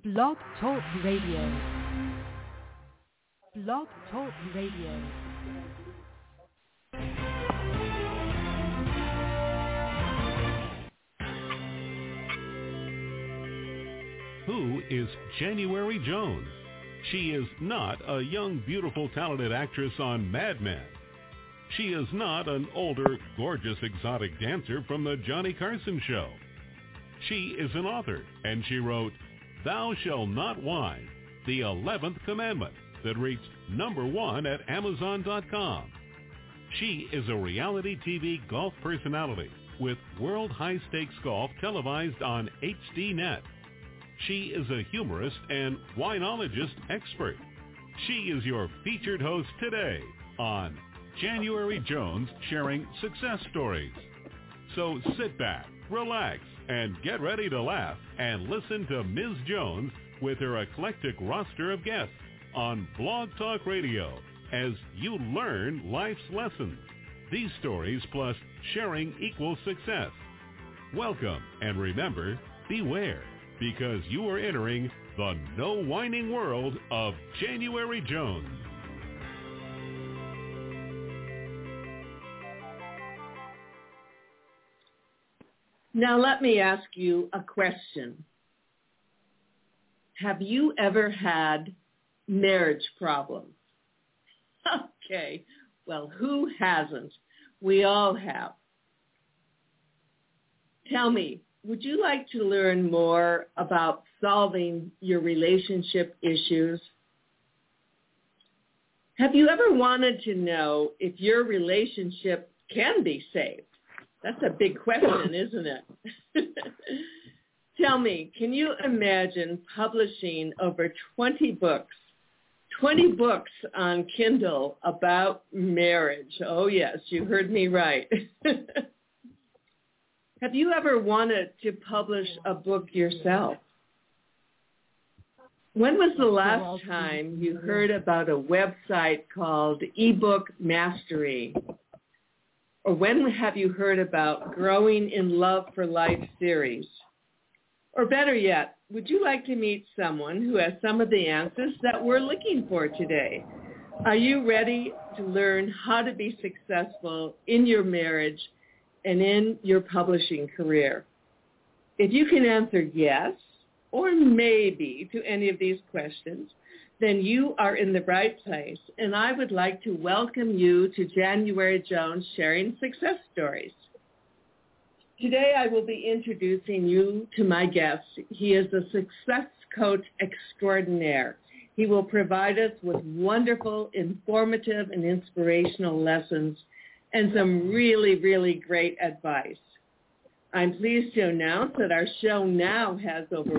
Blog Talk Radio. Blog Talk Radio. Who is January Jones? She is not a young, beautiful, talented actress on Mad Men. She is not an older, gorgeous, exotic dancer from the Johnny Carson show. She is an author, and she wrote, Thou Shalt Not Whine, the 11th Commandment, that reached #1 at Amazon.com. She is a reality TV golf personality with World High Stakes Golf televised on HDNet. She is a humorist and winologist expert. She is your featured host today on January Jones Sharing Success Stories. So sit back, relax, and get ready to laugh and listen to Ms. Jones with her eclectic roster of guests on Blog Talk Radio as you learn life's lessons. These stories plus sharing equals success. Welcome, and remember, beware, because you are entering the no whining world of January Jones. Now let me ask you a question. Have you ever had marriage problems? Okay, well, who hasn't? We all have. Tell me, would you like to learn more about solving your relationship issues? Have you ever wanted to know if your relationship can be saved? That's a big question, isn't it? Tell me, can you imagine publishing over 20 books on Kindle about marriage? Oh, yes, you heard me right. Have you ever wanted to publish a book yourself? When was the last time you heard about a website called eBook Mastery? Or when have you heard about Growing in Love for Life series? Or better yet, would you like to meet someone who has some of the answers that we're looking for today? Are you ready to learn how to be successful in your marriage and in your publishing career? If you can answer yes or maybe to any of these questions, then you are in the right place, and I would like to welcome you to January Jones Sharing Success Stories. Today I will be introducing you to my guest. He is a success coach extraordinaire. He will provide us with wonderful, informative, and inspirational lessons and some really, really great advice. I'm pleased to announce that our show now has over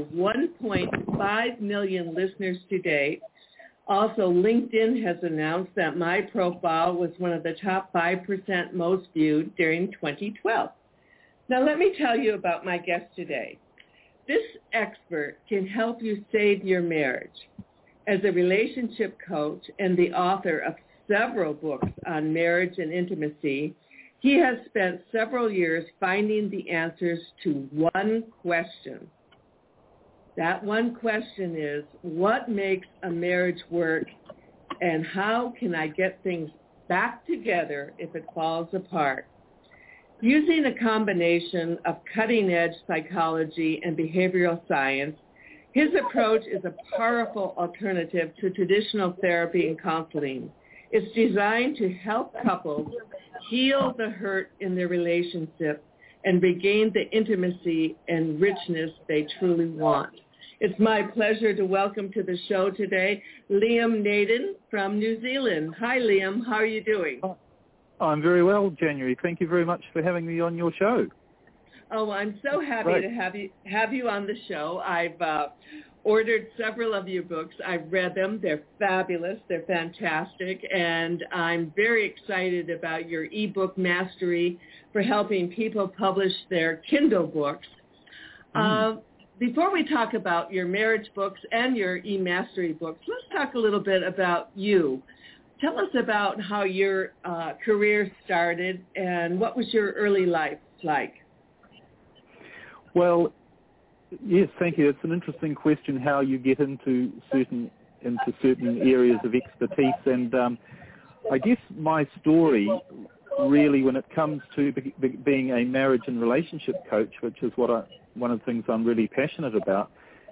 1.5 million listeners to date. Also, LinkedIn has announced that my profile was one of the top 5% most viewed during 2012. Now, let me tell you about my guest today. This expert can help you save your marriage. As a relationship coach and the author of several books on marriage and intimacy, he has spent several years finding the answers to one question. That one question is, what makes a marriage work, and how can I get things back together if it falls apart? Using a combination of cutting-edge psychology and behavioral science, his approach is a powerful alternative to traditional therapy and counseling. It's designed to help couples heal the hurt in their relationship and regain the intimacy and richness they truly want. It's my pleasure to welcome to the show today Liam Naden from New Zealand. Hi, Liam. How are you doing? I'm very well, January. Thank you very much for having me on your show. Oh, I'm so happy to have you on the show. I've ordered several of your books. I've read them. They're fabulous. They're fantastic. And I'm very excited about your ebook mastery for helping people publish their Kindle books. Before we talk about your marriage books and your e-mastery books, let's talk a little bit about you. Tell us about how your career started and what was your early life like? Well, Yes, thank you. It's an interesting question how you get into certain areas of expertise, and I guess my story really, when it comes to being a marriage and relationship coach, which is one of the things I'm really passionate about,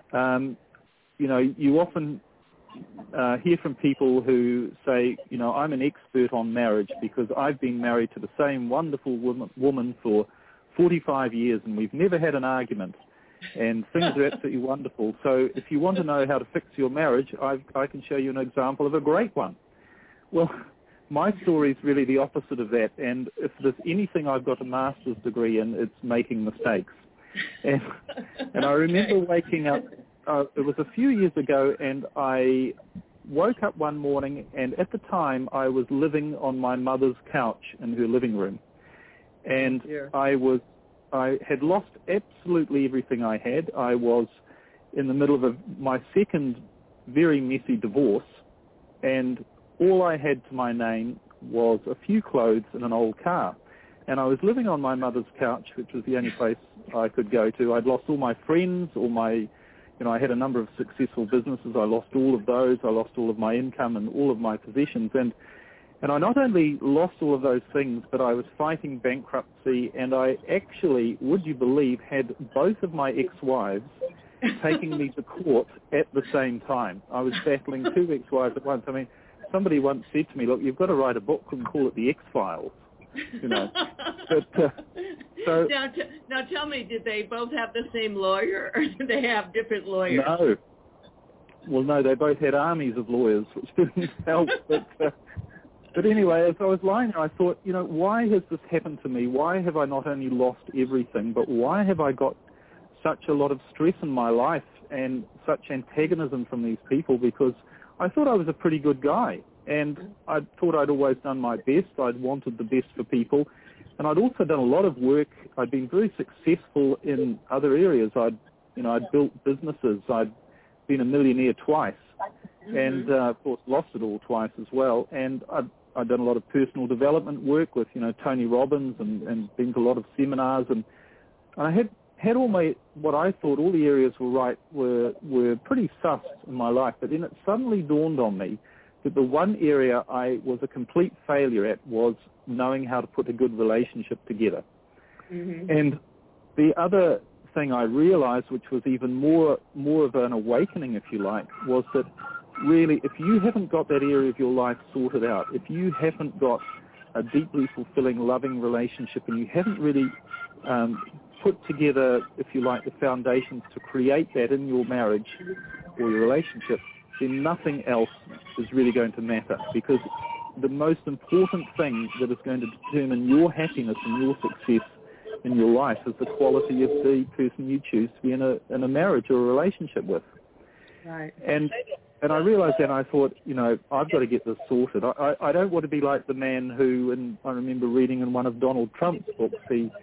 you often hear from people who say, I'm an expert on marriage because I've been married to the same wonderful woman for 45 years and we've never had an argument. And things are absolutely wonderful. So if you want to know how to fix your marriage, I can show you an example of a great one. Well, my story is really the opposite of that. And if there's anything I've got a master's degree in, it's making mistakes. And I remember waking up, it was a few years ago, and I woke up one morning, and at the time I was living on my mother's couch in her living room. And I had lost absolutely everything I had. I was in the middle of my second very messy divorce, and all I had to my name was a few clothes and an old car. And I was living on my mother's couch, which was the only place I could go to. I'd lost all my friends, I had a number of successful businesses. I lost all of those. I lost all of my income and all of my possessions. And I not only lost all of those things, but I was fighting bankruptcy, and I actually, would you believe, had both of my ex-wives taking me to court at the same time. I was battling two ex-wives at once. I mean, somebody once said to me, look, you've got to write a book and call it The X-Files. But, so now tell me, did they both have the same lawyer, or did they have different lawyers? No. Well, no, they both had armies of lawyers, which didn't help. But anyway, as I was lying there, I thought, why has this happened to me? Why have I not only lost everything, but why have I got such a lot of stress in my life and such antagonism from these people? Because I thought I was a pretty good guy, and I thought I'd always done my best. I'd wanted the best for people, and I'd also done a lot of work. I'd been very successful in other areas. I'd built businesses. I'd been a millionaire twice, and of course lost it all twice as well. And I'd done a lot of personal development work with, Tony Robbins, and been to a lot of seminars, and I had all what I thought all the areas were pretty sussed in my life. But then it suddenly dawned on me that the one area I was a complete failure at was knowing how to put a good relationship together. Mm-hmm. And the other thing I realized, which was even more of an awakening, if you like, was that really, if you haven't got that area of your life sorted out, if you haven't got a deeply fulfilling, loving relationship, and you haven't really put together, if you like, the foundations to create that in your marriage or your relationship, then nothing else is really going to matter, because the most important thing that is going to determine your happiness and your success in your life is the quality of the person you choose to be in a marriage or a relationship with. Right. And I realized then, I thought, I've got to get this sorted. I don't want to be like the man who, and I remember reading in one of Donald Trump's books,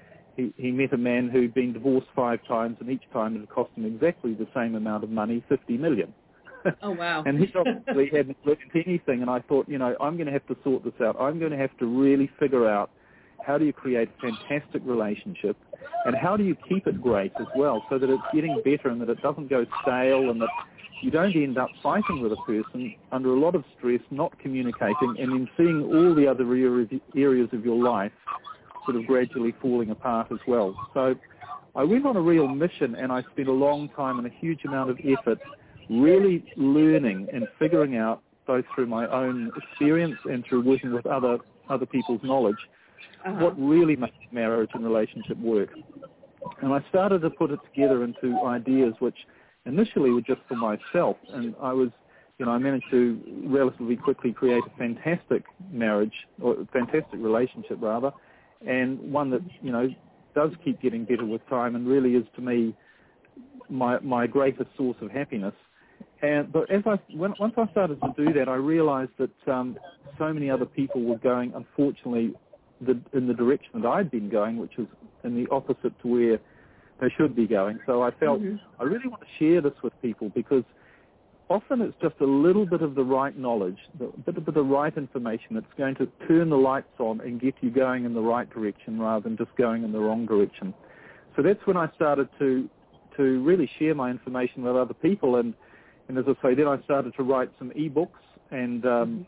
he met a man who'd been divorced 5 times, and each time it had cost him exactly the same amount of money, $50 million. Oh, wow. And he obviously hadn't learned anything, and I thought, I'm going to have to sort this out. I'm going to have to really figure out how do you create a fantastic relationship, and how do you keep it great as well, so that it's getting better and that it doesn't go stale, and that you don't end up fighting with a person under a lot of stress, not communicating, and then seeing all the other areas of your life sort of gradually falling apart as well. So I went on a real mission, and I spent a long time and a huge amount of effort really learning and figuring out, both through my own experience and through working with other people's knowledge, what really makes marriage and relationship work. And I started to put it together into ideas which initially were just for myself, and I managed to relatively quickly create a fantastic marriage, or a fantastic relationship rather, and one that, does keep getting better with time and really is, to me, my greatest source of happiness. But once I started to do that, I realized that so many other people were going, unfortunately, in the direction that I'd been going, which is in the opposite to where they should be going. So I felt I really want to share this with people, because often it's just a little bit of the right knowledge, a bit of the right information that's going to turn the lights on and get you going in the right direction rather than just going in the wrong direction. So that's when I started to to really share my information with other people. And as I say, then I started to write some ebooks, and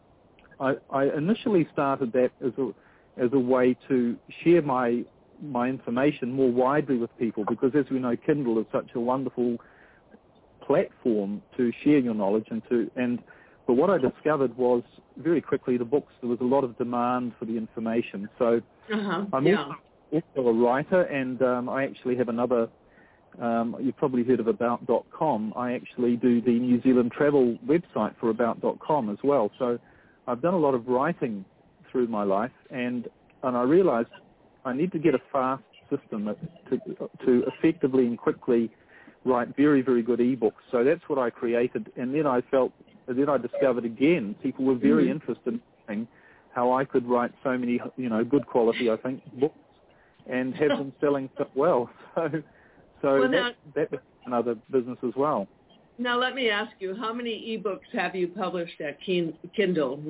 I initially started that as a way to share my information more widely with people, because as we know, Kindle is such a wonderful platform to share your knowledge but what I discovered was very quickly there was a lot of demand for the information. So I'm also a writer, and I actually have another, you've probably heard of About.com. I actually do the New Zealand travel website for About.com as well. So I've done a lot of writing through my life, and I realized I need to get a fast system to effectively and quickly write very, very good ebooks. So that's what I created, and then I discovered again people were very interested in how I could write so many, good quality, I think, books and have them selling so well. So that's another business as well. Now let me ask you, how many ebooks have you published at Kindle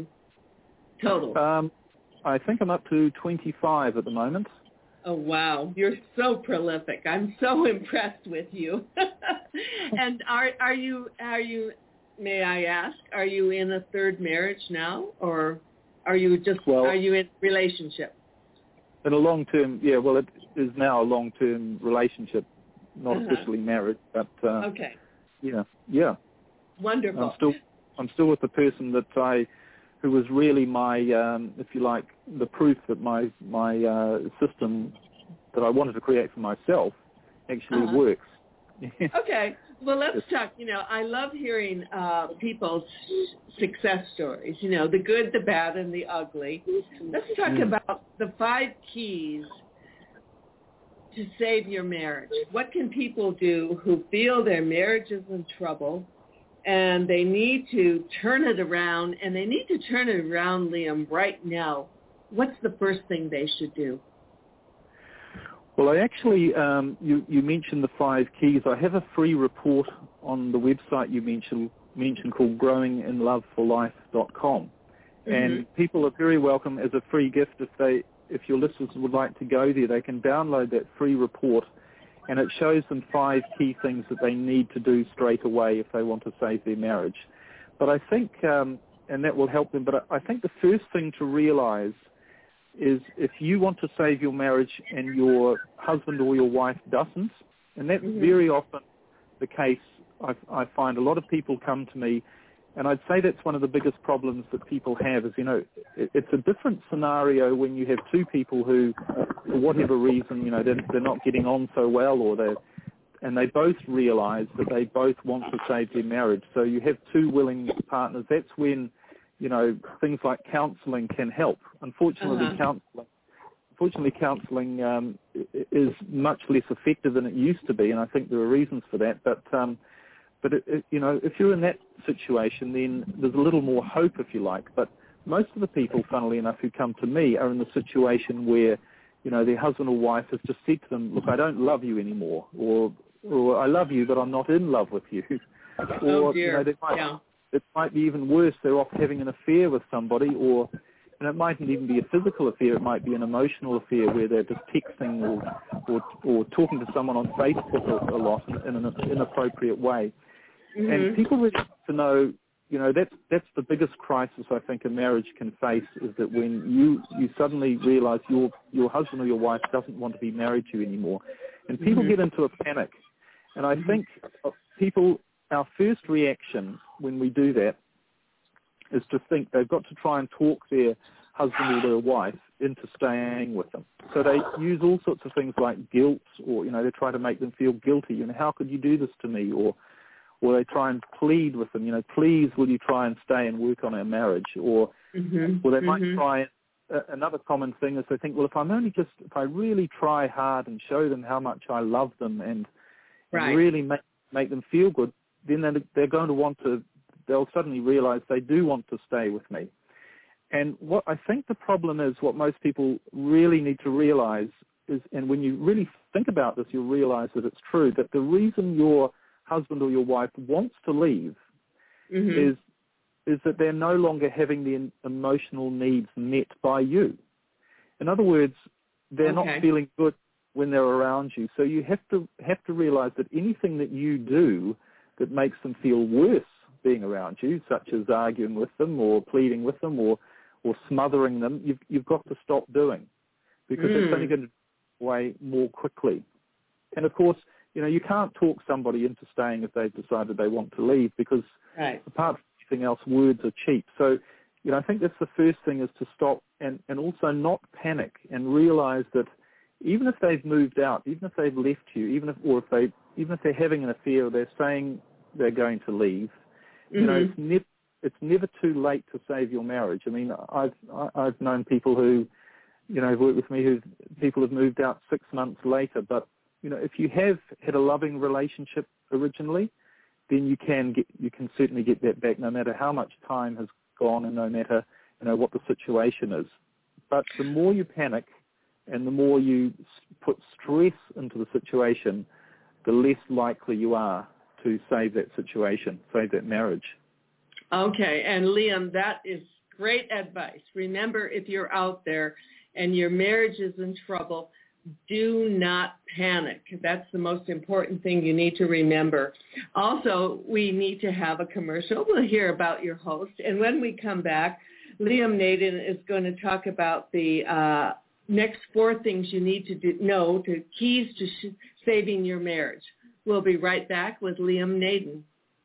total? I think I'm up to 25 at the moment. Oh, wow. You're so prolific. I'm so impressed with you. And are you, may I ask, are you in a third marriage now, or are you are you in a relationship? In a long-term, it is now a long-term relationship, not officially married, but okay. Yeah. Wonderful. I'm still with the person who was really my, if you like, the proof that my system that I wanted to create for myself actually works. Okay. Well, let's talk. I love hearing people's success stories, the good, the bad, and the ugly. Let's talk about the 5 keys to save your marriage. What can people do who feel their marriage is in trouble and they need to turn it around, and they need to turn it around, Liam, right now? What's the first thing they should do? Well, I actually, you mentioned the 5 keys. I have a free report on the website you mentioned called growinginloveforlife.com. And people are very welcome as a free gift. If your listeners would like to go there, they can download that free report, and it shows them 5 key things that they need to do straight away if they want to save their marriage. But I think, and that will help them, but I think the first thing to realize is if you want to save your marriage and your husband or your wife doesn't, and that's very often the case. I find a lot of people come to me, and I'd say that's one of the biggest problems that people have is, it's a different scenario when you have 2 people who, for whatever reason, they're not getting on so well, and they both realize that they both want to save their marriage. So you have 2 willing partners. That's when things like counseling can help. Unfortunately, counseling is much less effective than it used to be, and I think there are reasons for that. But if you're in that situation, then there's a little more hope, if you like. But most of the people, funnily enough, who come to me are in the situation where, their husband or wife has just said to them, "Look, I don't love you anymore," or "I love you, but I'm not in love with you," or it might be even worse. They're off having an affair with somebody, and it mightn't even be a physical affair. It might be an emotional affair where they're just texting or talking to someone on Facebook a lot in an inappropriate way. And people really need to know, that's the biggest crisis I think a marriage can face, is that when you suddenly realize your husband or your wife doesn't want to be married to you anymore. And people get into a panic. And I think our first reaction when we do that is to think they've got to try and talk their husband or their wife into staying with them. So they use all sorts of things like guilt, or, they try to make them feel guilty. How could you do this to me? Or they try and plead with them, please will you try and stay and work on our marriage? Or they might try, another common thing is they think, well, if I really try hard and show them how much I love them and really make them feel good, then they're going to they'll suddenly realize they do want to stay with me. And what I think the problem is, what most people really need to realize is, and when you really think about this, you'll realize that it's true, that the reason your husband or your wife wants to leave is that they're no longer having the emotional needs met by you. In other words, they're not feeling good. when they're around you. So you have to realize that anything that you do that makes them feel worse being around you, such as arguing with them or pleading with them or smothering them, you've got to stop doing, because it's only going to go away more quickly. And of course, you can't talk somebody into staying if they've decided they want to leave, because apart from anything else, words are cheap. So, I think that's the first thing, is to stop and also not panic and realize that even if they've moved out, even if they've left you, even if they're having an affair or they're saying they're going to leave, it's never too late to save your marriage. I mean, I've known people who, have worked with me people have moved out 6 months later. But if you have had a loving relationship originally, then you can certainly get that back, no matter how much time has gone and no matter what the situation is. But the more you panic and the more you put stress into the situation, the less likely you are to save that situation, save that marriage. Okay, and Liam, that is great advice. Remember, if you're out there and your marriage is in trouble, do not panic. That's the most important thing you need to remember. Also, we need to have a commercial. We'll hear about your host. And when we come back, Liam Naden is going to talk about the next 4 things you need to know, to keys to saving your marriage. We'll be right back with Liam Naden.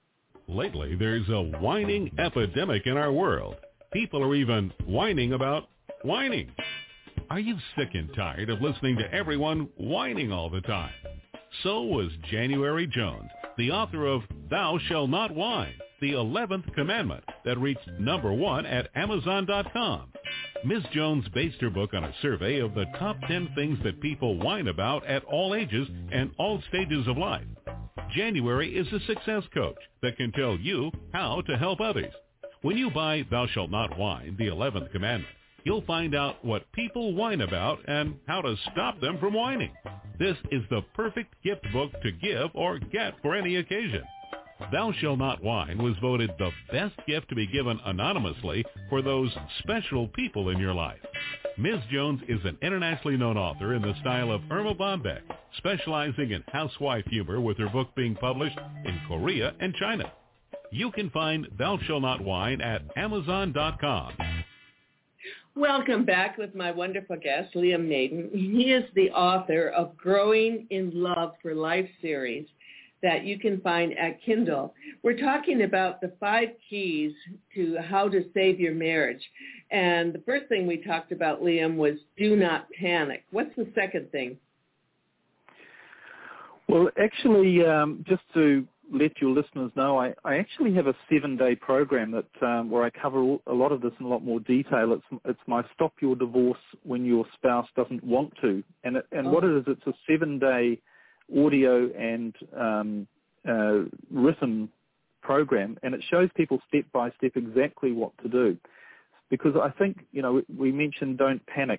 Lately, there's a whining epidemic in our world. People are even whining about whining. Are you sick and tired of listening to everyone whining all the time? So was January Jones, the author of Thou Shalt Not Whine, the 11th commandment that reached #1 at Amazon.com. Ms. Jones based her book on a survey of the top 10 things that people whine about at all ages and all stages of life. January is a success coach that can tell you how to help others. When you buy Thou Shalt Not Whine, the 11th commandment, you'll find out what people whine about and how to stop them from whining. This is the perfect gift book to give or get for any occasion. Thou Shalt Not Whine was voted the best gift to be given anonymously for those special people in your life. Ms. Jones is an internationally known author in the style of Irma Bombeck, specializing in housewife humor, with her book being published in Korea and China. You can find Thou Shalt Not Whine at Amazon.com. Welcome back with my wonderful guest, Liam Naden. He is the author of Growing in Love for Life series that you can find at Kindle. We're talking about the 5 keys to how to save your marriage. And the first thing we talked about, Liam, was do not panic. What's the second thing? Well, actually, just to let your listeners know, I actually have a 7-day program that where I cover a lot of this in a lot more detail. It's my Stop Your Divorce When Your Spouse Doesn't Want To. And what it is, it's a 7-day audio and written program, and it shows people step by step exactly what to do. Because I think, we mentioned don't panic.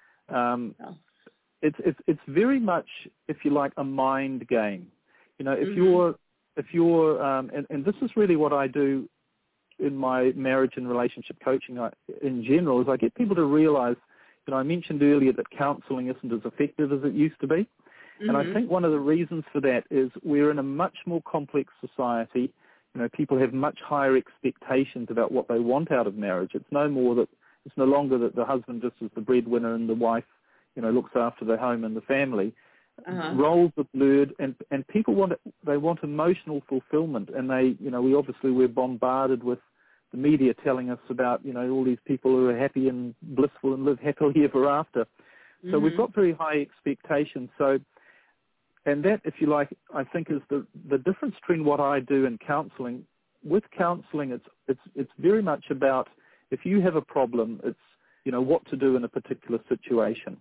It's very much, if you like, a mind game. If you're and this is really what I do in my marriage and relationship coaching in general, is I get people to realize, I mentioned earlier that counseling isn't as effective as it used to be. And I think one of the reasons for that is we're in a much more complex society. People have much higher expectations about what they want out of marriage. It's no longer that the husband just is the breadwinner and the wife, looks after the home and the family. Roles are blurred, and people want emotional fulfillment, and we're bombarded with the media telling us about all these people who are happy and blissful and live happily ever after. So we've got very high expectations. And that, if you like, I think is the difference between what I do in counseling. With counseling, it's very much about, if you have a problem, it's what to do in a particular situation.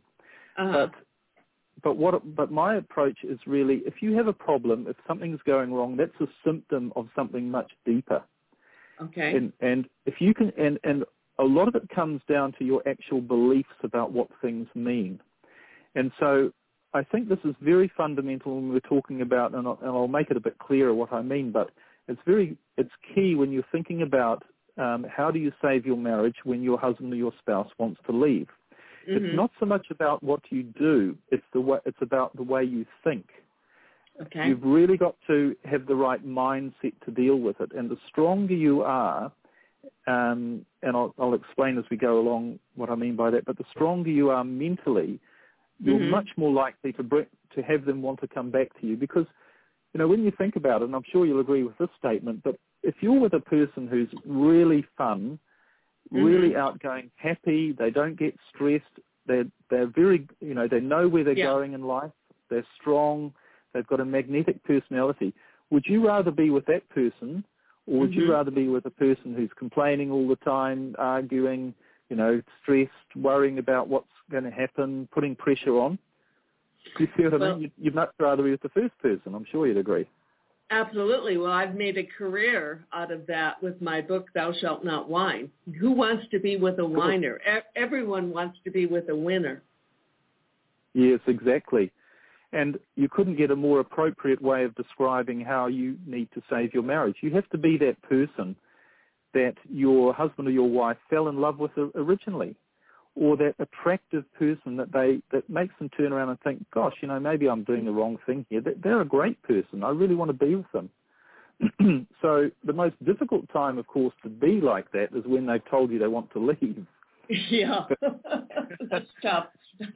But my approach is really, if you have a problem, if something's going wrong, that's a symptom of something much deeper. Okay. And if you can, and a lot of it comes down to your actual beliefs about what things mean. And so I think this is very fundamental when we're talking about, and I'll make it a bit clearer what I mean, but it's key when you're thinking about how do you save your marriage when your husband or your spouse wants to leave. It's not so much about what you do, it's about the way you think. Okay. You've really got to have the right mindset to deal with it. And the stronger you are, and I'll explain as we go along what I mean by that, but the stronger you are mentally, you're much more likely to have them want to come back to you. Because, you know, when you think about it, and I'm sure you'll agree with this statement, but if you're with a person who's really fun, really outgoing, happy, they don't get stressed, they're very, you know, they know where they're going in life, they're strong, they've got a magnetic personality. Would you rather be with that person, or would you rather be with a person who's complaining all the time, arguing, you know, stressed, worrying about what's going to happen, putting pressure on? Do you see what I mean? You'd much rather be with the first person. I'm sure you'd agree. Absolutely. Well, I've made a career out of that with my book, Thou Shalt Not Whine. Who wants to be with a whiner? Everyone wants to be with a winner. Yes, exactly. And you couldn't get a more appropriate way of describing how you need to save your marriage. You have to be that person that your husband or your wife fell in love with originally, or that attractive person that makes them turn around and think, gosh, you know, maybe I'm doing the wrong thing here. They're a great person. I really want to be with them. So the most difficult time, of course, to be like that is when they've told you they want to leave. Yeah, that's tough.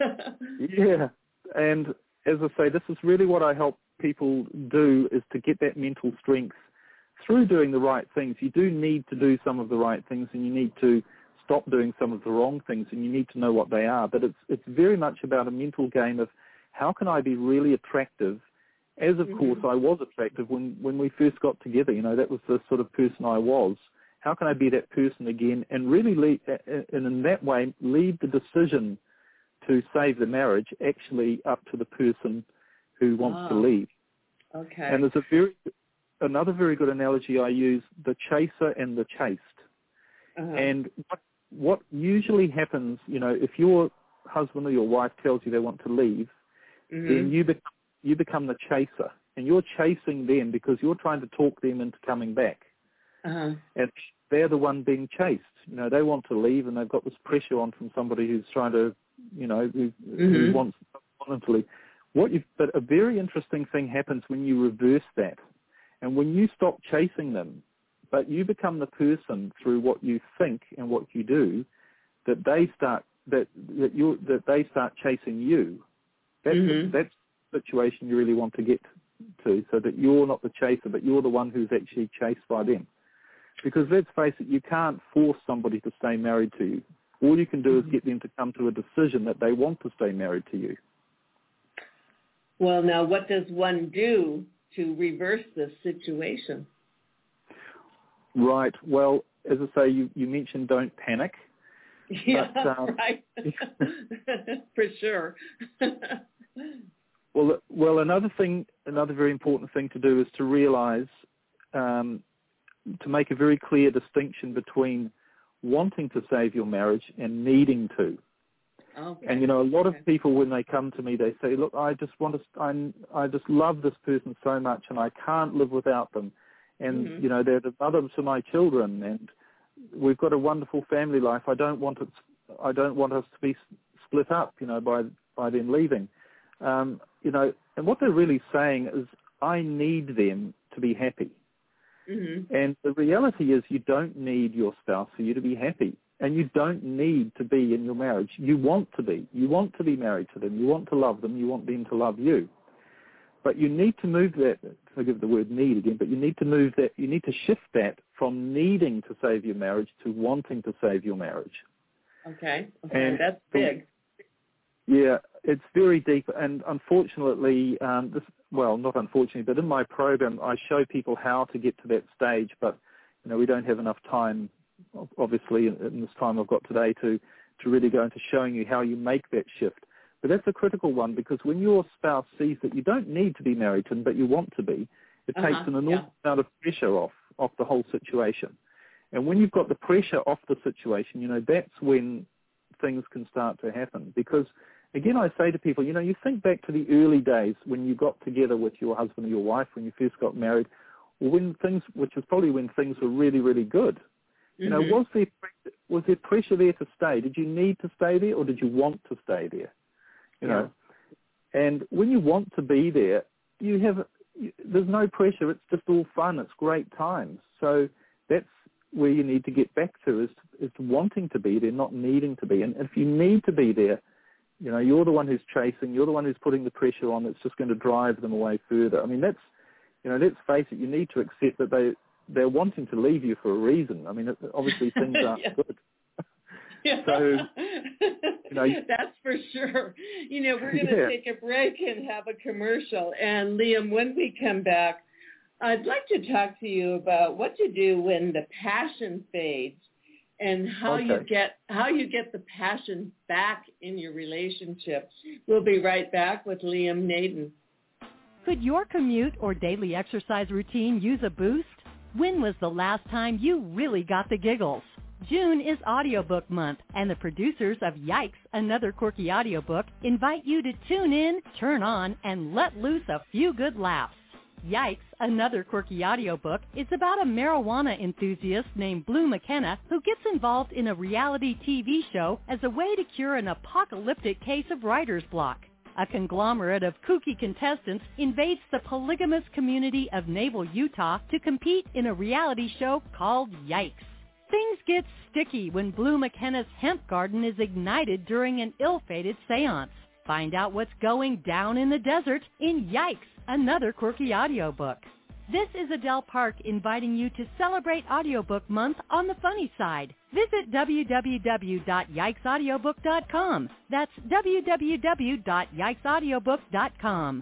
Yeah, and as I say, this is really what I help people do, is to get that mental strength through doing the right things. You do need to do some of the right things, and you need to stop doing some of the wrong things, and you need to know what they are. But it's very much about a mental game of how can I be really attractive, as of course I was attractive when we first got together. You know, that was the sort of person I was. How can I be that person again, and really and in that way leave the decision to save the marriage actually up to the person who wants to leave. Okay. And there's another very good analogy I use, the chaser and the chased. And what usually happens, you know, if your husband or your wife tells you they want to leave, then you become the chaser, and you're chasing them because you're trying to talk them into coming back. And they're the one being chased. You know, they want to leave, and they've got this pressure on from somebody who's trying to, you know, who wants them to leave. But a very interesting thing happens when you reverse that, and when you stop chasing them, but you become the person through what you think and what you do, that they start chasing you. That's the situation you really want to get to, so that you're not the chaser, but you're the one who's actually chased by them. Because let's face it, you can't force somebody to stay married to you. All you can do is get them to come to a decision that they want to stay married to you. Well, now, what does one do to reverse this situation? Right. Well, as I say, you mentioned don't panic. Yeah, but, right. For sure. Well, another very important thing to do is to realize, to make a very clear distinction between wanting to save your marriage and needing to. Okay. And, you know, a lot of people, when they come to me, they say, look, I just love this person so much, and I can't live without them. And, you know, they're the mother to my children, and we've got a wonderful family life. I don't want us to be split up, you know, by them leaving. You know, and what they're really saying is, I need them to be happy. And the reality is, you don't need your spouse for you to be happy, and you don't need to be in your marriage. You want to be. You want to be married to them. You want to love them. You want them to love you. But you need to move that, forgive the word need again, but you need to move that, you need to shift that from needing to save your marriage to wanting to save your marriage. Okay, that's big. Yeah, it's very deep, and unfortunately, not unfortunately, but in my program, I show people how to get to that stage, but, you know, we don't have enough time, obviously, in this time I've got today to really go into showing you how you make that shift. But that's a critical one, because when your spouse sees that you don't need to be married to them, but you want to be, it takes an enormous amount of pressure off the whole situation. And when you've got the pressure off the situation, you know, that's when things can start to happen. Because, again, I say to people, you know, you think back to the early days when you got together with your husband or your wife, when you first got married, or which is probably when things were really, really good. You know, was there pressure there to stay? Did you need to stay there, or did you want to stay there? You know, and when you want to be there, there's no pressure. It's just all fun. It's great times. So that's where you need to get back to is wanting to be there, not needing to be. And if you need to be there, you know, you're the one who's chasing. You're the one who's putting the pressure on. That's just going to drive them away further. I mean, let's face it. You need to accept that they're wanting to leave you for a reason. I mean, obviously things aren't good. So, you know, that's for sure. You know, we're going to take a break and have a commercial. And Liam, when we come back, I'd like to talk to you about what to do when the passion fades and how you get the passion back in your relationship. We'll be right back with Liam Naden. Could your commute or daily exercise routine use a boost? When was the last time you really got the giggles? June is Audiobook Month, and the producers of Yikes, Another Quirky Audiobook, invite you to tune in, turn on, and let loose a few good laughs. Yikes, Another Quirky Audiobook is about a marijuana enthusiast named Blue McKenna who gets involved in a reality TV show as a way to cure an apocalyptic case of writer's block. A conglomerate of kooky contestants invades the polygamous community of Naval, Utah to compete in a reality show called Yikes. Things get sticky when Blue McKenna's hemp garden is ignited during an ill-fated seance. Find out what's going down in the desert in Yikes, Another Quirky Audiobook. This is Adele Park inviting you to celebrate Audiobook Month on the funny side. Visit www.yikesaudiobook.com. That's www.yikesaudiobook.com.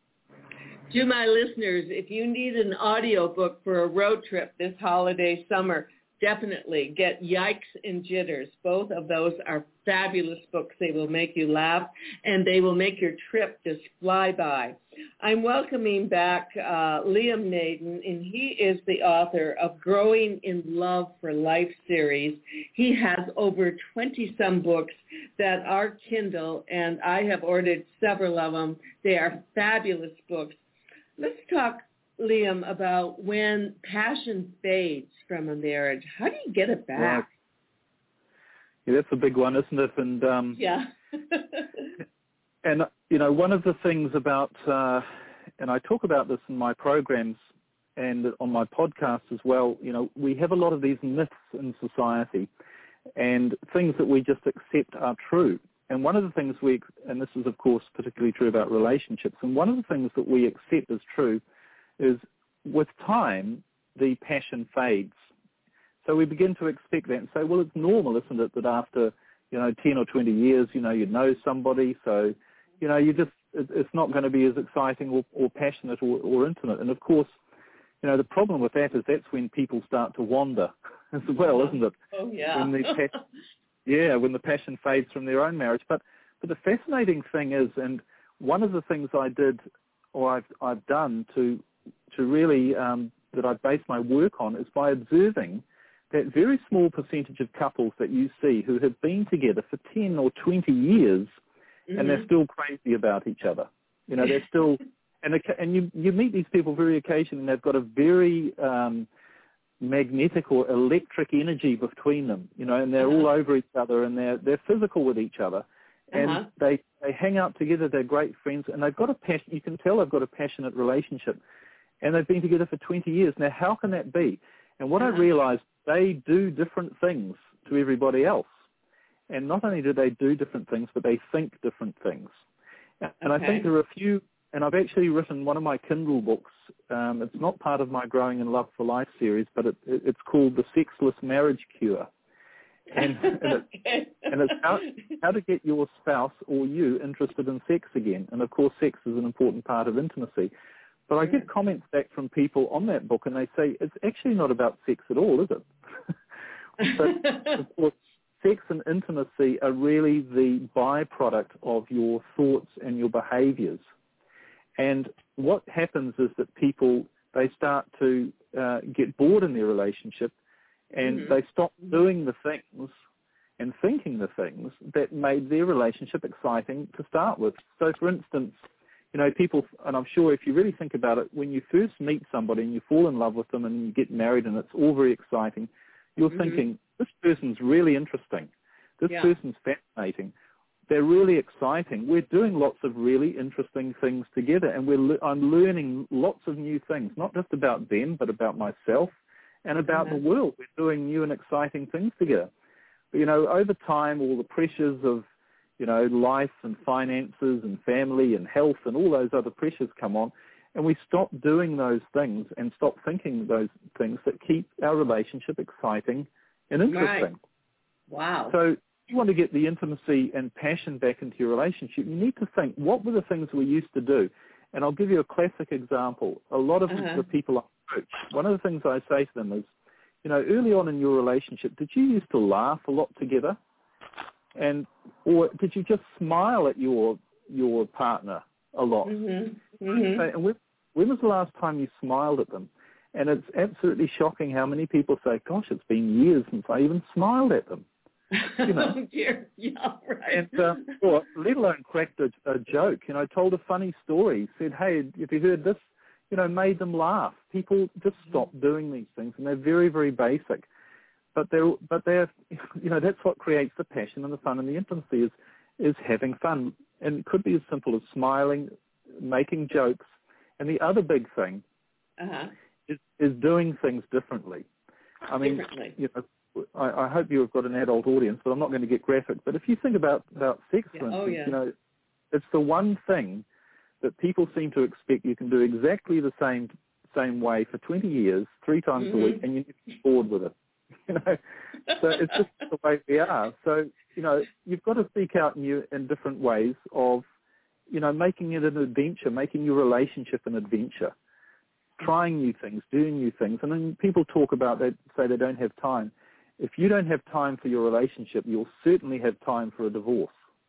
To my listeners, if you need an audiobook for a road trip this holiday summer, definitely get Yikes and Jitters. Both of those are fabulous books. They will make you laugh, and they will make your trip just fly by. I'm welcoming back Liam Naden, and he is the author of Growing in Love for Life series. He has over 20-some books that are Kindle, and I have ordered several of them. They are fabulous books. Let's talk, Liam, about when passion fades from a marriage. How do you get it back? Yeah, that's a big one, isn't it? And yeah. And you know, one of the things about, and I talk about this in my programs and on my podcast as well. You know, we have a lot of these myths in society, and things that we just accept are true. And one of the things and this is of course particularly true about relationships. And one of the things that we accept as true is with time, the passion fades. So we begin to expect that and say, well, it's normal, isn't it, that after, 10 or 20 years, you know somebody, so, it's not going to be as exciting or passionate or intimate. And of course, the problem with that is that's when people start to wander as well, isn't it? Oh, yeah. When the passion fades from their own marriage. But the fascinating thing is, and one of the things I did, or I've done to really that I base my work on, is by observing that very small percentage of couples that you see who have been together for 10 or 20 years, and they're still crazy about each other. They're still, and you meet these people very occasionally, and they've got a very magnetic or electric energy between them, and they're all over each other, and they're physical with each other. And they hang out together, they're great friends, and they've got a passion. You can tell they've got a passionate relationship, and they've been together for 20 years. Now, how can that be? And what I realized, they do different things to everybody else. And not only do they do different things, but they think different things. And I think there are a few, and I've actually written one of my Kindle books. It's not part of my Growing in Love for Life series, but it's called The Sexless Marriage Cure. And it's how to get your spouse or you interested in sex again. And, of course, sex is an important part of intimacy. But I get comments back from people on that book, and they say, it's actually not about sex at all, is it? But, of course, sex and intimacy are really the byproduct of your thoughts and your behaviors. And what happens is that people, they start to get bored in their relationship, and they stop doing the things and thinking the things that made their relationship exciting to start with. So, for instance, people, and I'm sure if you really think about it, when you first meet somebody and you fall in love with them and you get married and it's all very exciting, You're thinking, this person's really interesting. This person's fascinating. They're really exciting. We're doing lots of really interesting things together, and I'm learning lots of new things, not just about them, but about myself and about the world. We're doing new and exciting things together. But, over time, all the pressures of, life and finances and family and health and all those other pressures come on, and we stop doing those things and stop thinking those things that keep our relationship exciting and interesting. Right. Wow. So if you want to get the intimacy and passion back into your relationship, you need to think, what were the things we used to do? And I'll give you a classic example. A lot of the people I coach, one of the things I say to them is, early on in your relationship, did you used to laugh a lot together? Or did you just smile at your partner a lot? And when was the last time you smiled at them? And it's absolutely shocking how many people say, gosh, it's been years since I even smiled at them. Oh, dear. Yeah, right. And, or let alone cracked a joke, told a funny story, said, hey, if you heard this, made them laugh. People just stop doing these things, and they're very, very basic. But they're that's what creates the passion and the fun and the intimacy is having fun. And it could be as simple as smiling, making jokes. And the other big thing is doing things differently. I mean, I hope you've got an adult audience, but I'm not going to get graphic. But if you think about sex, for instance, it's the one thing that people seem to expect you can do exactly the same way for 20 years, 3 times a week, and you get bored with it. So it's just the way we are. So, you've got to seek out new and different ways of, making it an adventure, making your relationship an adventure, trying new things, doing new things. And then people talk about that, say they don't have time. If you don't have time for your relationship, you'll certainly have time for a divorce.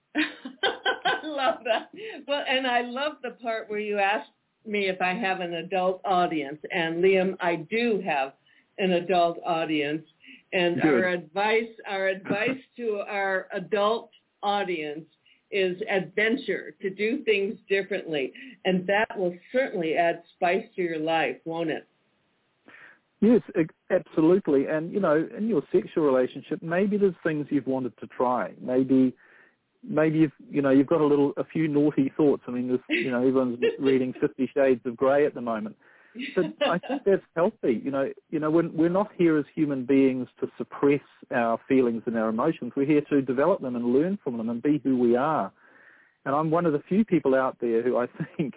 I love that. Well, and I love the part where you asked me if I have an adult audience. And Liam, I do have an adult audience. And our advice to our adult audience is adventure, to do things differently. And that will certainly add spice to your life, won't it? Yes, absolutely. And, in your sexual relationship, maybe there's things you've wanted to try. Maybe you've got a few naughty thoughts. I mean, everyone's reading 50 Shades of Grey at the moment. But I think that's healthy. We're not here as human beings to suppress our feelings and our emotions. We're here to develop them and learn from them and be who we are. And I'm one of the few people out there who I think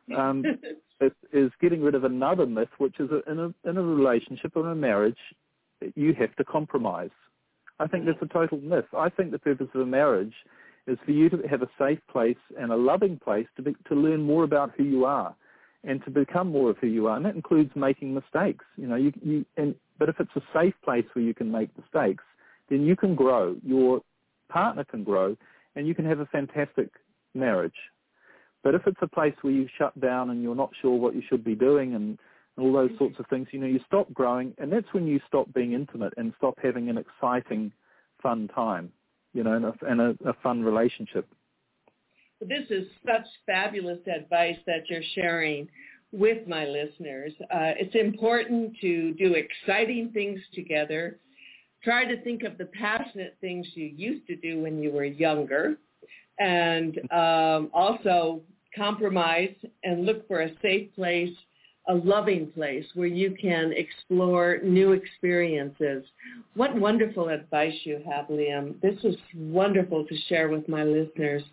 is getting rid of another myth, which is in a relationship or in a marriage, you have to compromise. I think that's a total myth. I think the purpose of a marriage is for you to have a safe place and a loving place to learn more about who you are and to become more of who you are. And that includes making mistakes. But if it's a safe place where you can make mistakes, then you can grow. Your partner can grow, and you can have a fantastic marriage. But if it's a place where you shut down and you're not sure what you should be doing and all those sorts of things, you stop growing, and that's when you stop being intimate and stop having an exciting, fun time, and a fun relationship. This is such fabulous advice that you're sharing with my listeners. It's important to do exciting things together. Try to think of the passionate things you used to do when you were younger, and also compromise and look for a safe place, a loving place where you can explore new experiences. What wonderful advice you have, Liam. This is wonderful to share with my listeners.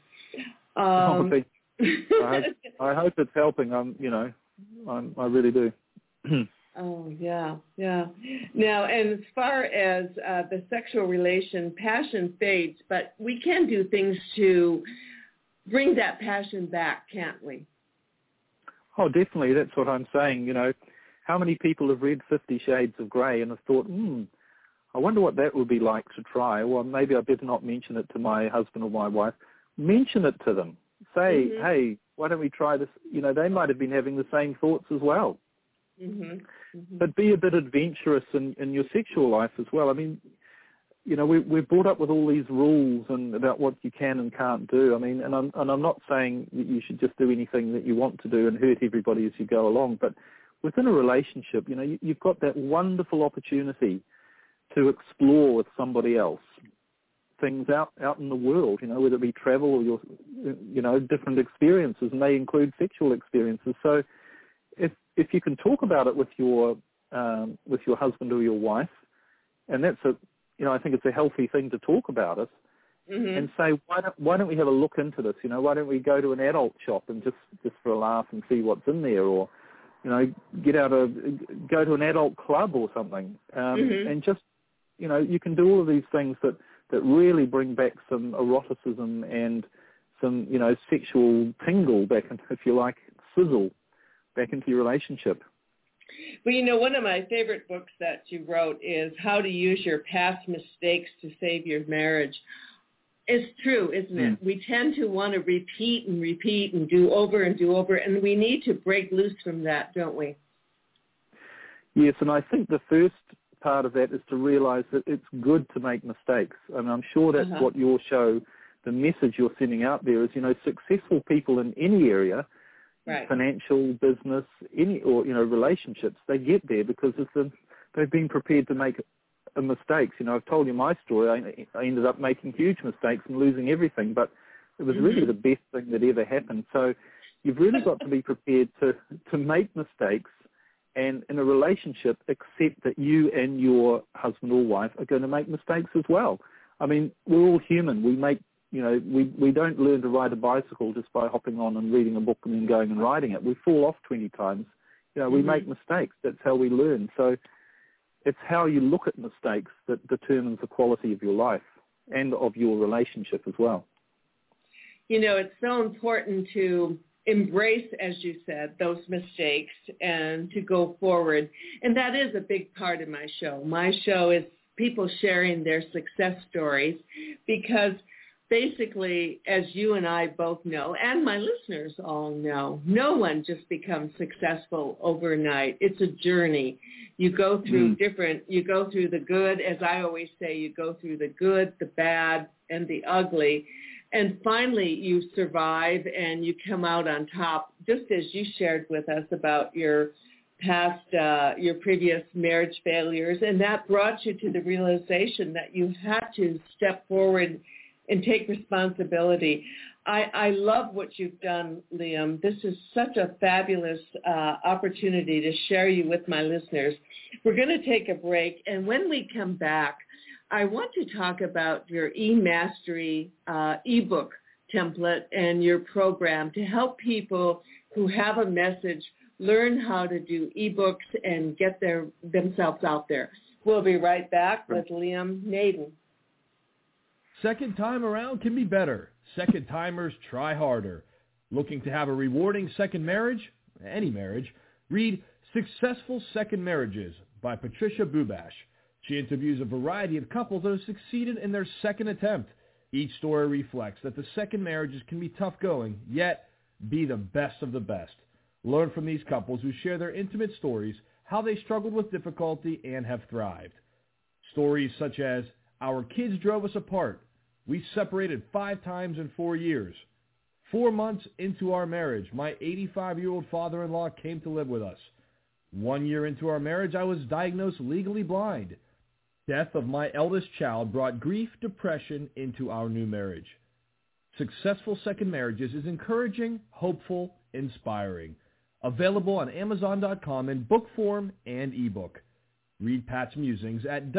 I hope it's helping. I really do. Oh, yeah. Now, and as far as the sexual relation, passion fades, but we can do things to bring that passion back, can't we? Oh, definitely. That's what I'm saying. How many people have read 50 Shades of Grey and have thought, I wonder what that would be like to try. Well, maybe I better not mention it to my husband or my wife. Mention it to them. Say, hey, why don't we try this? They might have been having the same thoughts as well. But be a bit adventurous in your sexual life as well. I mean, we're brought up with all these rules and about what you can and can't do. I mean, and I'm not saying that you should just do anything that you want to do and hurt everybody as you go along. But within a relationship, you've got that wonderful opportunity to explore with somebody else things out in the world, whether it be travel or your, different experiences, and they include sexual experiences. So if you can talk about it with your husband or your wife, and that's I think it's a healthy thing to talk about it, and say, why don't we have a look into this? Why don't we go to an adult shop and just for a laugh and see what's in there, or go to an adult club or something, and just you can do all of these things that really bring back some eroticism and some sexual tingle back into, if you like, sizzle back into your relationship. Well, one of my favorite books that you wrote is How to Use Your Past Mistakes to Save Your Marriage. It's true, isn't it? We tend to want to repeat and do over, and we need to break loose from that, don't we? Yes, and I think the first part of that is to realize that it's good to make mistakes. And I'm sure that's what your show, the message you're sending out there is, successful people in any area, financial, business, relationships, they get there because they've been prepared to make mistakes. I've told you my story. I ended up making huge mistakes and losing everything, but it was really the best thing that ever happened. So you've really got to be prepared to make mistakes, and in a relationship, accept that you and your husband or wife are going to make mistakes as well. I mean, we're all human. We make, we don't learn to ride a bicycle just by hopping on and reading a book and then going and riding it. We fall off 20 times. We make mistakes. That's how we learn. So it's how you look at mistakes that determines the quality of your life and of your relationship as well. It's so important to embrace, as you said, those mistakes and to go forward. And that is a big part of my show. My show is people sharing their success stories because basically, as you and I both know, and my listeners all know, no one just becomes successful overnight. It's a journey. You go through you go through the good, as I always say, you go through the good, the bad, and the ugly. And finally, you survive and you come out on top, just as you shared with us about your past, your previous marriage failures. And that brought you to the realization that you had to step forward and take responsibility. I love what you've done, Liam. This is such a fabulous opportunity to share you with my listeners. We're going to take a break, and when we come back, I want to talk about your eMastery ebook template and your program to help people who have a message learn how to do ebooks and get themselves out there. We'll be right back with Liam Naden. Second time around can be better. Second timers try harder. Looking to have a rewarding second marriage? Any marriage? Read Successful Second Marriages by Patricia Bubash. She interviews a variety of couples that have succeeded in their second attempt. Each story reflects that the second marriages can be tough going, yet be the best of the best. Learn from these couples who share their intimate stories, how they struggled with difficulty and have thrived. Stories such as, our kids drove us apart. We separated 5 times in 4 years. 4 months into our marriage, my 85-year-old father-in-law came to live with us. 1 year into our marriage, I was diagnosed legally blind. Death of my eldest child brought grief, depression into our new marriage. Successful Second Marriages is encouraging, hopeful, inspiring. Available on Amazon.com in book form and ebook. Read Pat's musings at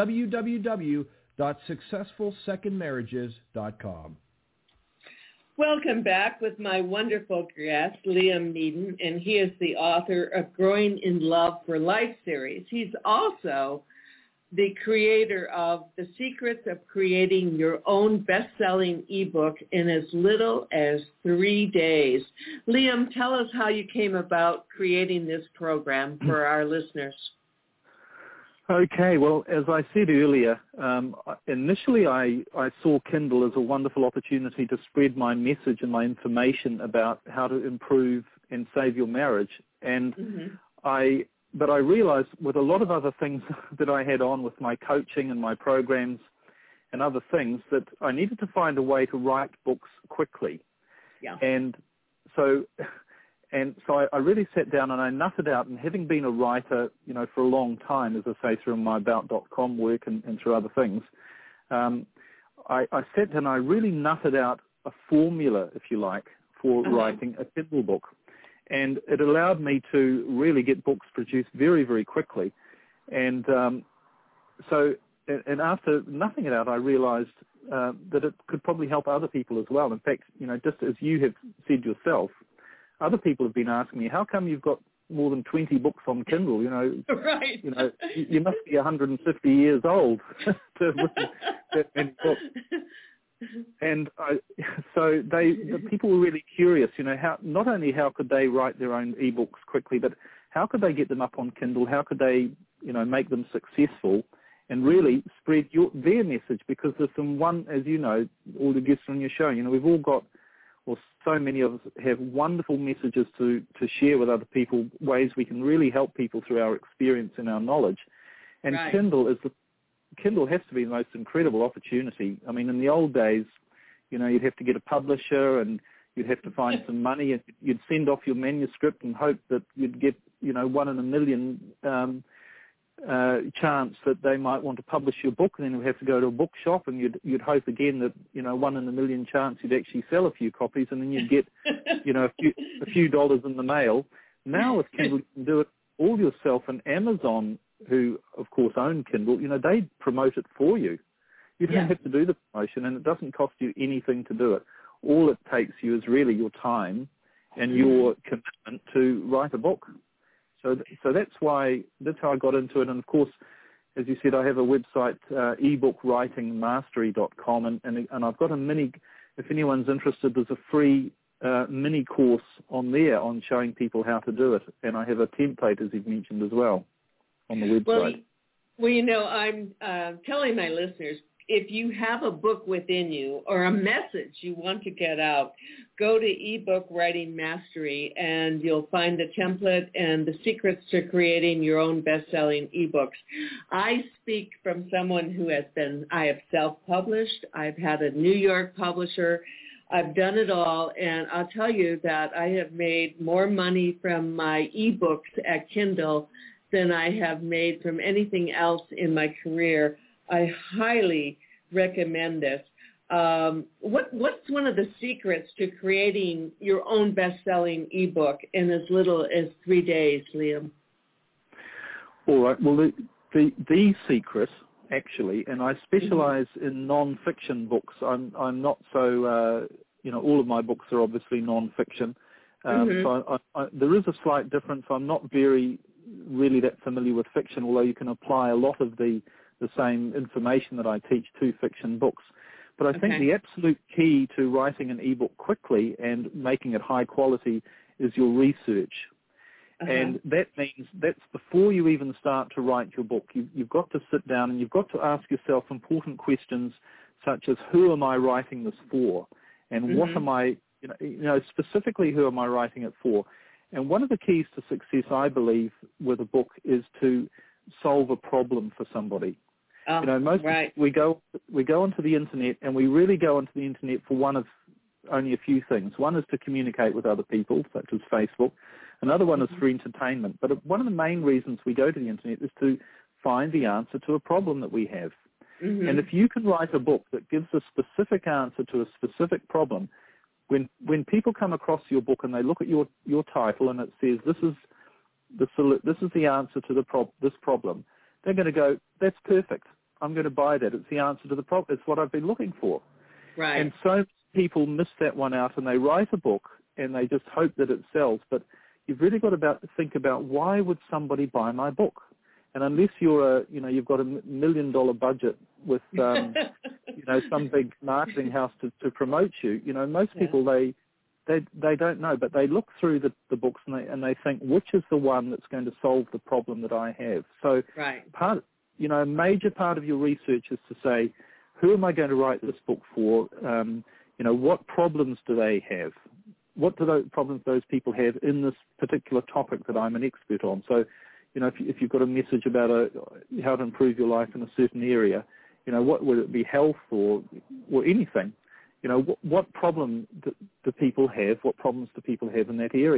www.successfulsecondmarriages.com. Welcome back with my wonderful guest, Liam Naden, and he is the author of Growing in Love for Life series. He's also the creator of The Secrets of Creating Your Own Best-Selling ebook in as little as 3 days. Liam, tell us how you came about creating this program for our listeners. Okay, well, as I said earlier, initially I saw Kindle as a wonderful opportunity to spread my message and my information about how to improve and save your marriage. And But I realized with a lot of other things that I had on with my coaching and my programs and other things that I needed to find a way to write books quickly. Yeah. And so And so I really sat down and I nutted out, and having been a writer, for a long time, as I say, through my About.com work and through other things, I sat down and I really nutted out a formula, if you like, for writing a Kindle book. And it allowed me to really get books produced very, very quickly. And and after nutting it out, I realized that it could probably help other people as well. In fact, just as you have said yourself, other people have been asking me, how come you've got more than 20 books on Kindle? Right. You must be 150 years old to have written that many books. And the people were really curious, not only how could they write their own ebooks quickly, but how could they get them up on Kindle? How could they, make them successful and really spread their message? Because there's as you know, all the guests on your show, we've all got, or so many of us have wonderful messages to share with other people, ways we can really help people through our experience and our knowledge. And right. Kindle has to be the most incredible opportunity. I mean, in the old days, you'd have to get a publisher and you'd have to find some money, and you'd send off your manuscript and hope that you'd get, 1 in a million chance that they might want to publish your book, and then you'd have to go to a bookshop, and you'd hope again that 1 in a million chance you'd actually sell a few copies, and then you'd get a few dollars in the mail. Now with Kindle you can do it all yourself, and Amazon, who of course own Kindle, they promote it for you. You don't have to do the promotion, and it doesn't cost you anything to do it. All it takes you is really your time and your commitment to write a book. So that's how I got into it. And of course, as you said, I have a website, ebookWritingMastery.com, and I've got a mini. If anyone's interested, there's a free mini course on there on showing people how to do it, and I have a template, as you've mentioned, as well on the website. Well, I'm telling my listeners, if you have a book within you or a message you want to get out, go to eBook Writing Mastery, and you'll find the template and the secrets to creating your own best-selling ebooks. I speak from someone who I have self-published. I've had a New York publisher. I've done it all, and I'll tell you that I have made more money from my ebooks at Kindle than I have made from anything else in my career. I highly recommend this. What's one of the secrets to creating your own best-selling ebook in as little as 3 days, Liam? All right. Well, the secret, actually, and I specialize in non-fiction books. I'm not so, all of my books are obviously non-fiction. So there is a slight difference. I'm not really that familiar with fiction, although you can apply a lot of the same information that I teach to fiction books. But I think the absolute key to writing an ebook quickly and making it high quality is your research. And that means that's before you even start to write your book. You've got to sit down and you've got to ask yourself important questions such as, who am I writing this for? And what am I, specifically, who am I writing it for? And one of the keys to success, I believe, with a book is to solve a problem for somebody. We go onto the internet, and we really go onto the internet for one of only a few things. One is to communicate with other people, such as Facebook. Another one is for entertainment. But one of the main reasons we go to the internet is to find the answer to a problem that we have. And if you can write a book that gives a specific answer to a specific problem, when people come across your book and they look at your title and it says this is the answer to this problem, they're going to go, that's perfect. I'm going to buy that. It's the answer to the problem. It's what I've been looking for. Right. And so people miss that one out, and they write a book and they just hope that it sells. But you've really got to think about, why would somebody buy my book? And unless you've got $1 million budget with some big marketing house to promote you, most people they don't know, but they look through the books and they think, which is the one that's going to solve the problem that I have. So a major part of your research is to say, who am I going to write this book for? What problems do they have? What do those problems those people have in this particular topic that I'm an expert on? So, if you've got a message about how to improve your life in a certain area, what would it be, health or anything? What problem do people have? What problems do people have in that area?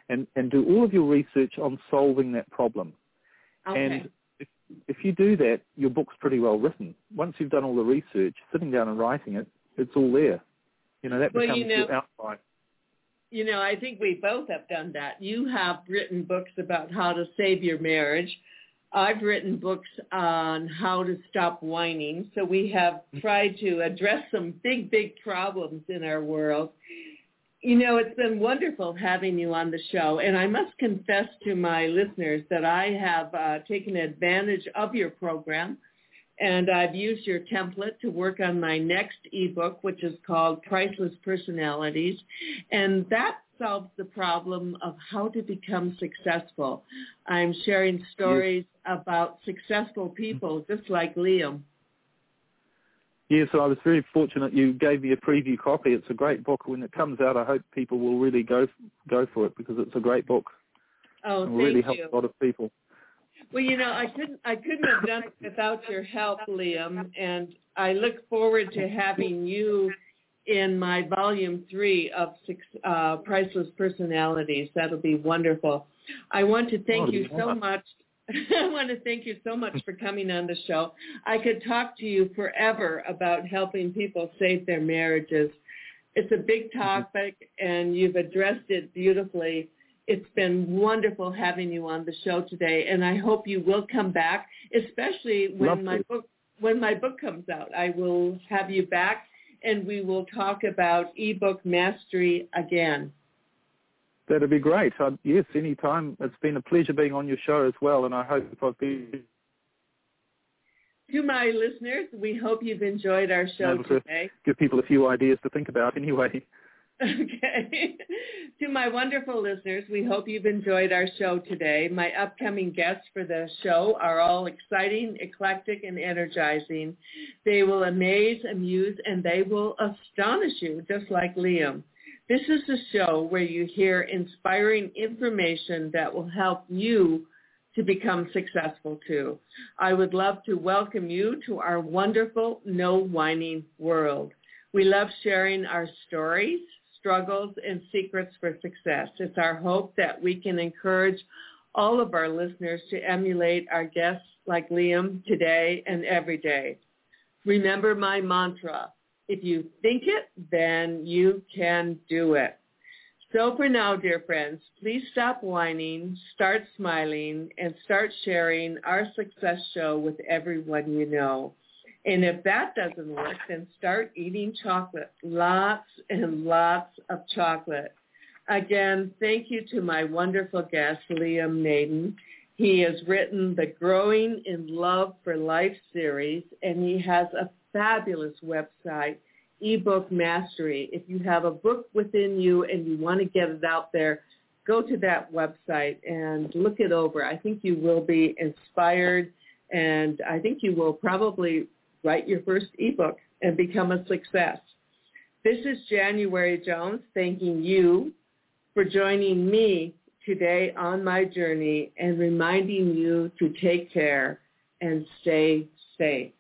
and do all of your research on solving that problem. Okay. And if you do that, your book's pretty well written. Once you've done all the research, sitting down and writing it, it's all there. That becomes your outline. I think we both have done that. You have written books about how to save your marriage. I've written books on how to stop whining. So we have tried to address some big, big problems in our world. It's been wonderful having you on the show. And I must confess to my listeners that I have taken advantage of your program. And I've used your template to work on my next ebook, which is called Priceless Personalities. And that solves the problem of how to become successful. I'm sharing stories about successful people, just like Liam. Yeah, so I was very fortunate you gave me a preview copy. It's a great book. When it comes out, I hope people will really go for it, because it's a great book. Oh, it will really help a lot of people. Well, I couldn't have done it without your help, Liam, and I look forward to having you in my volume 3 of Priceless Personalities. That'll be wonderful. I want to thank you so much. I want to thank you so much for coming on the show. I could talk to you forever about helping people save their marriages. It's a big topic, and you've addressed it beautifully. It's been wonderful having you on the show today, and I hope you will come back, especially when my book comes out. I will have you back, and we will talk about ebook mastery again. That'd be great. Yes, anytime. It's been a pleasure being on your show as well, and I hope I've been... To my listeners, we hope you've enjoyed our show today. Give people a few ideas to think about anyway. Okay. To my wonderful listeners, we hope you've enjoyed our show today. My upcoming guests for the show are all exciting, eclectic, and energizing. They will amaze, amuse, and they will astonish you, just like Liam. This is a show where you hear inspiring information that will help you to become successful too. I would love to welcome you to our wonderful No Whining world. We love sharing our stories, struggles, and secrets for success. It's our hope that we can encourage all of our listeners to emulate our guests like Liam today and every day. Remember my mantra: if you think it, then you can do it. So for now, dear friends, please stop whining, start smiling, and start sharing our success show with everyone you know. And if that doesn't work, then start eating chocolate, lots and lots of chocolate. Again, thank you to my wonderful guest, Liam Naden. He has written the Growing in Love for Life series, and he has a fabulous website, eBook Mastery. If you have a book within you and you want to get it out there, go to that website and look it over. I think you will be inspired, and I think you will probably write your first ebook and become a success. This is January Jones thanking you for joining me today on my journey and reminding you to take care and stay safe.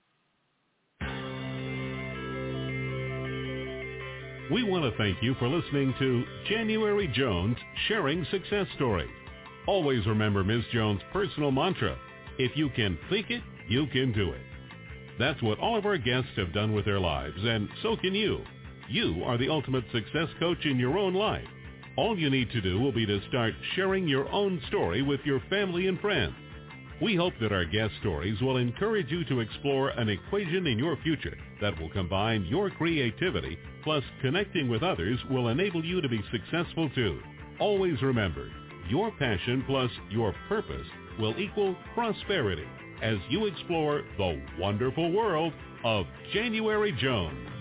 We want to thank you for listening to January Jones Sharing Success Story. Always remember Ms. Jones' personal mantra: if you can think it, you can do it. That's what all of our guests have done with their lives, and so can you. You are the ultimate success coach in your own life. All you need to do will be to start sharing your own story with your family and friends. We hope that our guest stories will encourage you to explore an equation in your future that will combine your creativity plus connecting with others will enable you to be successful too. Always remember, your passion plus your purpose will equal prosperity as you explore the wonderful world of January Jones.